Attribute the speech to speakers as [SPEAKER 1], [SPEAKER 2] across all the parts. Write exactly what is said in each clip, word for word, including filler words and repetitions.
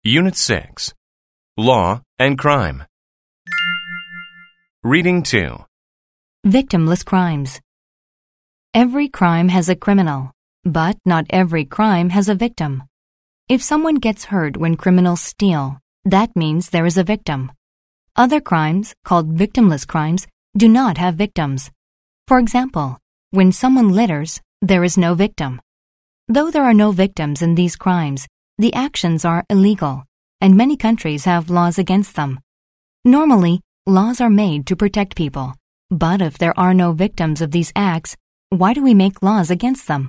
[SPEAKER 1] Unit six. Law and Crime. Reading two.
[SPEAKER 2] Victimless crimes. Every crime has a criminal, but not every crime has a victim. If someone gets hurt when criminals steal, that means there is a victim. Other crimes, called victimless crimes, do not have victims. For example, when someone litters, there is no victim. Though there are no victims in these crimes, the actions are illegal, and many countries have laws against them. Normally, laws are made to protect people, but if there are no victims of these acts, why do we make laws against them?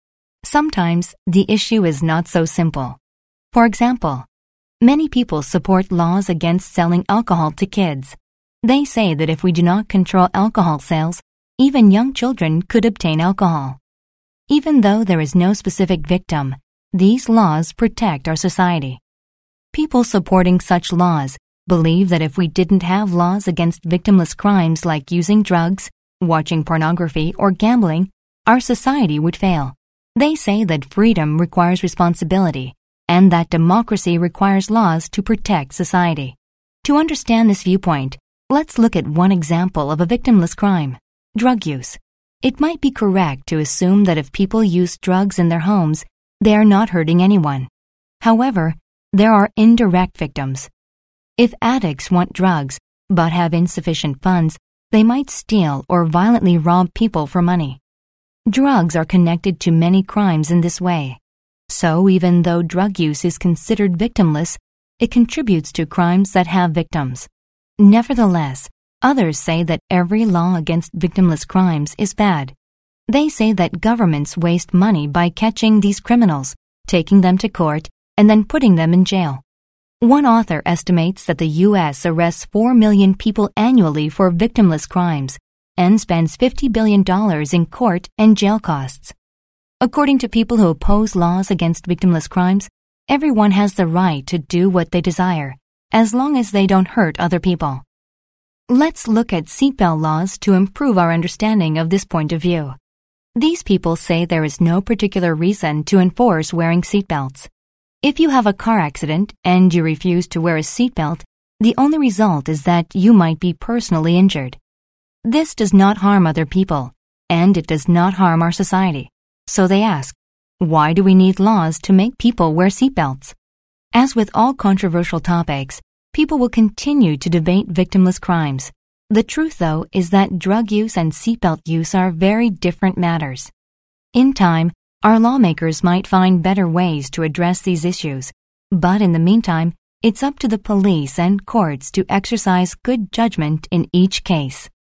[SPEAKER 2] Sometimes the issue is not so simple. For example, many people support laws against selling alcohol to kids. They say that if we do not control alcohol sales, even young children could obtain alcohol. Even though there is no specific victim, these laws protect our society. People supporting such laws believe that if we didn't have laws against victimless crimes like using drugs, watching pornography, or gambling, our society would fail. They say that freedom requires responsibility, and that democracy requires laws to protect society. To understand this viewpoint, let's look at one example of a victimless crime: drug use. It might be correct to assume that if people use drugs in their homes, they are not hurting anyone. However, there are indirect victims. If addicts want drugs but have insufficient funds, they might steal or violently rob people for money. Drugs are connected to many crimes in this way. So even though drug use is considered victimless, it contributes to crimes that have victims. Nevertheless, others say that every law against victimless crimes is bad. They say that governments waste money by catching these criminals, taking them to court, and then putting them in jail. One author estimates that the U S arrests four million people annually for victimless crimes and spends fifty billion dollars in court and jail costs. According to people who oppose laws against victimless crimes, everyone has the right to do what they desire, as long as they don't hurt other people. Let's look at seatbelt laws to improve our understanding of this point of view. These people say there is no particular reason to enforce wearing seatbelts. If you have a car accident and you refuse to wear a seatbelt, the only result is that you might be personally injured. This does not harm other people, and it does not harm our society. So they ask, why do we need laws to make people wear seatbelts? As with all controversial topics, people will continue to debate victimless crimes. The truth, though, is that drug use and seatbelt use are very different matters. In time, our lawmakers might find better ways to address these issues, but in the meantime, it's up to the police and courts to exercise good judgment in each case.